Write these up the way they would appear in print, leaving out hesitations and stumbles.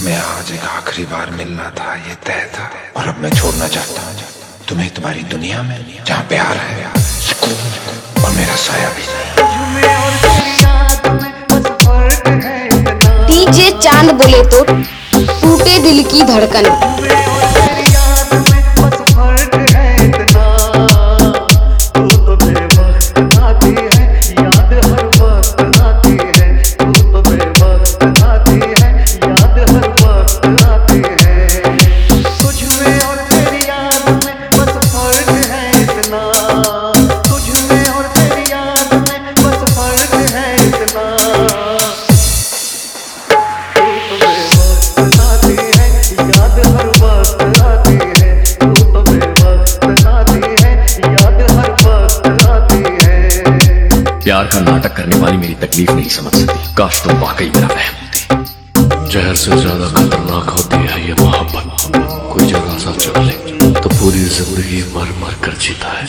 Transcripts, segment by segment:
मैं आज एक आखिरी बार मिलना था, ये तय था। और अब मैं छोड़ना चाहता हूँ तुम्हें तुम्हारी दुनिया में, जहाँ प्यार है, सुकून और मेरा साया भी। डीजे चांद बोले तो टूटे दिल की धड़कन। प्यार का नाटक करने वाली मेरी तकलीफ नहीं समझ सकती। काश तुम वाकई मेरा वहम होती। जहर से ज्यादा खतरनाक होती है ये मोहब्बत। कोई जरा सा चल ले तो पूरी जिंदगी मर मर कर जीता है।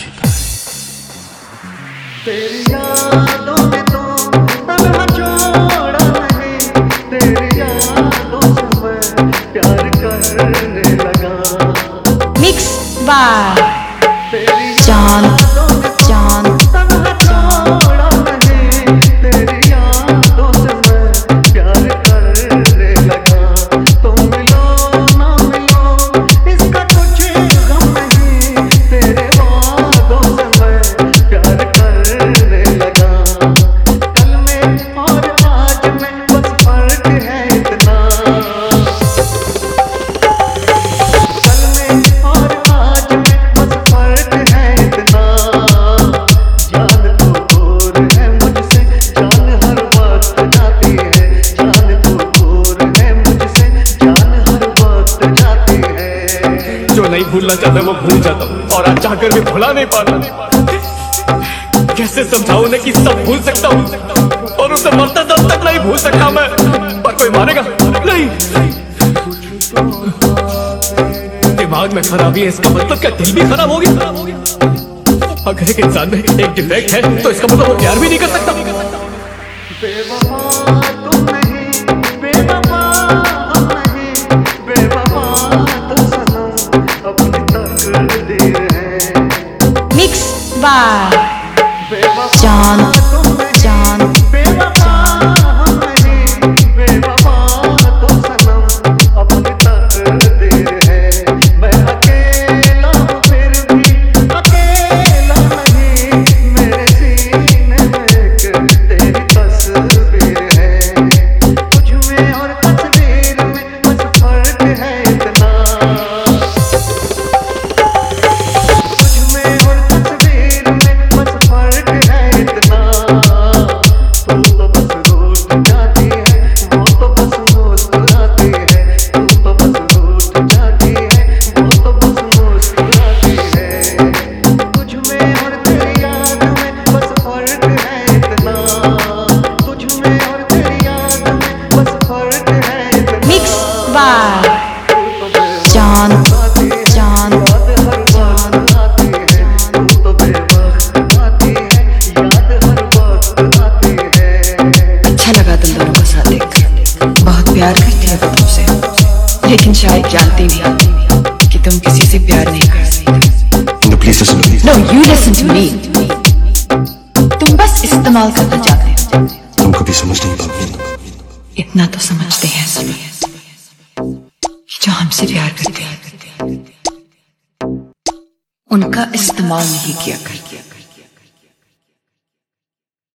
तेरी यादों में तो तन्हा छोड़ा नहीं, तेरी यादों से मैं प्यार करने लगा। मिक्स बाय तेरी चांद चांद। छोड़ा नहीं, तेरी यादों से मैं प्यार करने लगा। तुम मिलो ना मिलो इसका कुछ गम नहीं, तेरे वादों से मैं प्यार करने लगा। कल में और आज में बस फर्क है इतना। कल में और आज में बस फर्क है इतना। जान तो दूर है मुझसे, जान हर वक्त जाती है। जान तो दूर है मुझसे, जान हर वक्त जाती है। जो नहीं भूलना चाहता वो भूल जाता हूँ, और आज चाहकर भी भुला नहीं पाता। कैसे समझाऊं उन्हें कि सब भूल सकता हूँ, और उसे मरते दम तक नहीं भूल सकता मैं। पर कोई मानेगा नहीं। दिमाग में खराबी है, इसका मतलब क्या दिल भी खराब हो गया? अगर एक इंसान में एक डिफेक्ट है तो इसका मतलब वो प्यार भी नहीं कर सकता। बेवफा तुम नहीं, बेवफा हम नहीं, बेवफा तो सनम अपनी तकदीर है। मिक्स बाय बेवफा चांद तुम नहीं, चांद। बेवफा हम नहीं, बेवफा तो सनम अपनी तकदीर है। मैं अकेला हूँ फिर भी अकेला नहीं, मेरे सीने में एक तेरी तस्वीर है। तुझ में और तस्वीर में बस फर्क है इतना। तुझ में और तस्वीर में बस फर्क है इतना। तू तो बस रूठ जाती है, वो तो बस मुस्कुराती है। तू तो बस रूठ जाती है, वो तो बस मुस्कुराती है। तुझ में और तेरी याद में बस फर्क है इतना। तुझ में और तेरी याद में बस फर्क है इतना। मिक्स बाय तू तो बेवक्त चांद आती है, चांद। याद हर वक्त आती है। तू तो बेवक्त आती है, याद हर वक्त आती है। अच्छा लगा तुम दोनों को साथ देखकर। बहुत प्यार करती है वो तुमसे, लेकिन शायद जानती नहीं कि तुम किसी से प्यार नहीं कर सकते। No, please listen to me. No, you listen to me. तुम बस इस्तेमाल करना चाहते हो। तुम कभी समझ नहीं पाओगे। इतना तो समझते हैं सभी जो हमसे प्यार करते हैं, उनका इस्तेमाल नहीं किया करते।